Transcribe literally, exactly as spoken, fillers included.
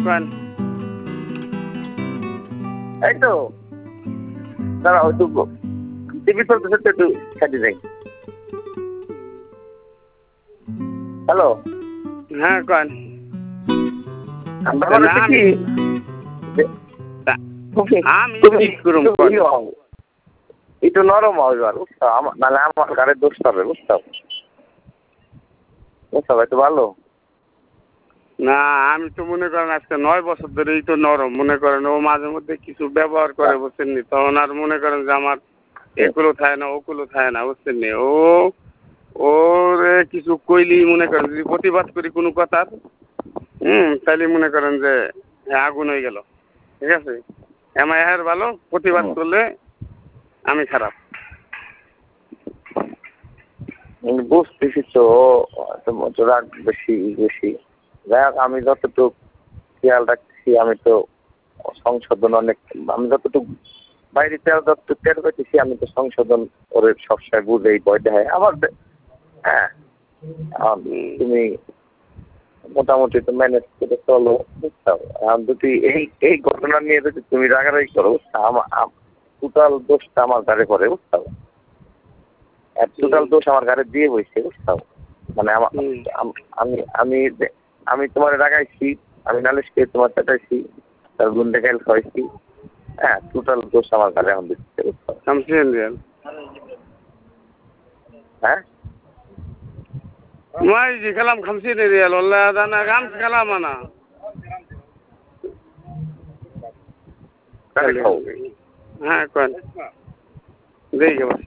কোন এই তো দাঁড়া হয়তো টিভি চলতেছে তো একটু সাইডে যাই। হ্যালো হ্যাঁ কোন ব্যাপার হচ্ছে কি আমি ঠিক করুম কোন একটু নরম হবে আর বুঝছো নাহলে আমার গাড়ির দোষ হবে বুঝছো বুঝছো একটু ভালো না আমি তো মনে করেন আজকে নয় বছর ধরেই তো নরম মনে করেন ও মাঝে মধ্যে কিছু ব্যবহার করে বুঝছেন নি তখন আর মনে করেন যে আমার এগুলো থাকে না ওগুলো থাকে না বুঝছেন নি ও ওর কিছু কইলি মনে করেন যদি প্রতিবাদ করি কোনো কথার হুম তাইলে মনে করেন যে আগুন হয়ে গেল ঠিক আছে এমআই এর ভালো প্রতিবাদ করলে আমি খারাপ বুঝতেছি তো রাগ বেশি বেশি যাই হোক আমি যতটুকু খেয়াল রাখছি আমি তো সংশোধন অনেক আমি যতটুকু বাইরে তেল যতটুকু টের পেতেছি আমি তো সংশোধন করে সবসময় বুঝেই ভয় দেয় আবার হ্যাঁ তুমি মোটামুটি তো ম্যানেজ করে চলো বুঝতে হবে আর যদি এই এই ঘটনা নিয়ে যদি তুমি রাগারাগি করো আমার টোটাল দোষটা আমার ঘাড়ে পড়ে বুঝতে হবে টোটাল দোষ আমার ঘাড়ে দিয়ে বসছে বুঝতে হবে মানে আমার আমি আমি আমি তোমার রাগাইছি আমি নালিশ খেয়ে তোমার চাটাইছি তার গুন্ডে গাইল খাওয়াইছি হ্যাঁ টোটাল দোষ আমার ঘাড়ে এখন দিচ্ছে বুঝতে হবে হ্যাঁ Mai ji kalam khamsi ne real walla dana gam kalam ana কারে খাও ha kon dei ke